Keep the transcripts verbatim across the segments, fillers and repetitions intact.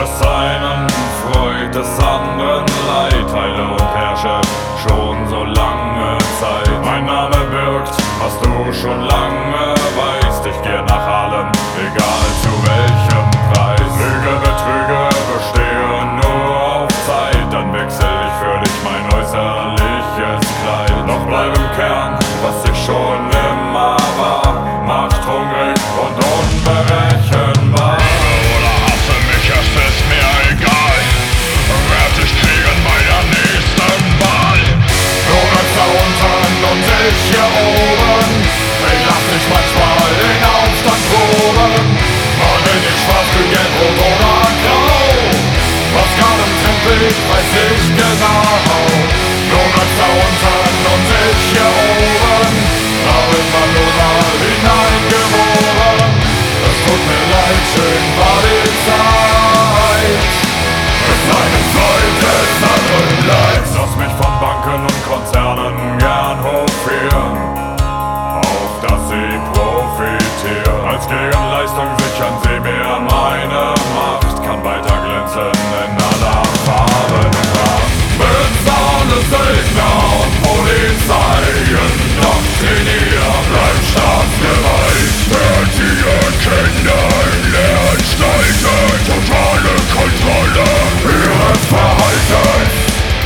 des einen Freud, des anderen Leid, teile und herrsche schon so lange Zeit. Mein Name birgt, was du schon lange weißt, ich gehe nach allem, egal zu welchem Preis. Lüge, Betrüge bestehen nur auf Zeit, dann wechsel ich für dich mein äußerliches Kleid. Doch bleib im Kern, was ich schon immer war, macht hungrig und unberechenbar. Oder hasse mich, es ist mir egal, werd ich kriegen bei der nächsten Wahl. Donuts da unten und ich hier oben, ich lass mich manchmal den Aufstand proben. Mal bin ich schwarz, grün, gelb, rot oder grau, was gerade im Trend liegt, weiß ich genau. Donuts da unten und ich hier oben, hab immer nur mal hineingeboren. Es tut mir leid, schön war die Zeit, es eine Zeit des anderen Leids. Lass mich von Banken und Konzernen gern hofieren, auf dass sie profitieren. Als Gegenleistung sichern sie mir meine Macht, kann weiter glänzen in aller Farbenpracht. Mit Sonne, Söldner und Polizei indoktriniert, bleibt staatsgerecht. Erziehe Kinder in Lehranstalten, totale Kontrolle ihres Verhaltens.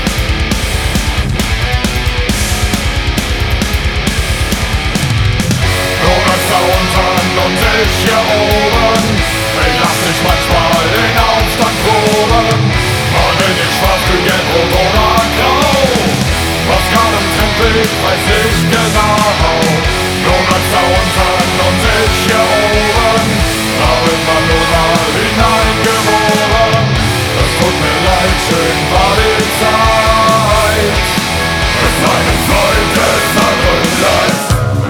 Donuts da unten und ich hier oben, ich lass mich manchmal den Aufstand proben. Mal bin ich schwarz, grün, gelb, rot oder grau, was gerade im Trend liegt, weiß ich genau. Donuts da unten und ich hier oben, hab immer nur mal hineingeboren. Es tut mir leid, schön war die Zeit, es ist eine Zeit des anderen Leids.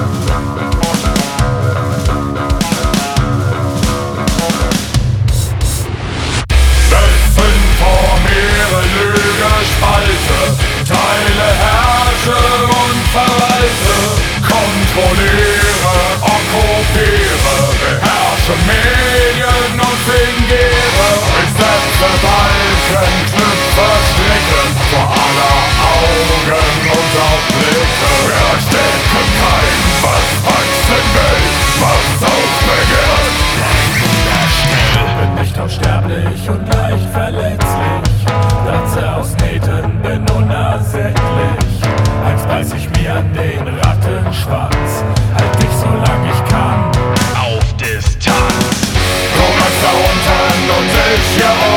Desinformiere, Lüge, spalte, teile, herrsche und verwalte, kontrolliere, okkupiere, beherrsche Medien und fingiere. Ich setze Balken, knüpfe Stricken vor aller Augen und auf Blicke. Verstecke kein, was wachsen will, was aufbegehrt. Bin nicht unsterblich und leicht verletzlich, Platze aus Nähten, bin unersättlich. Einst beiß ich mir an den Rattenschwanz, halt dich so lang ich kann auf Distanz. Donuts da unten und ich hier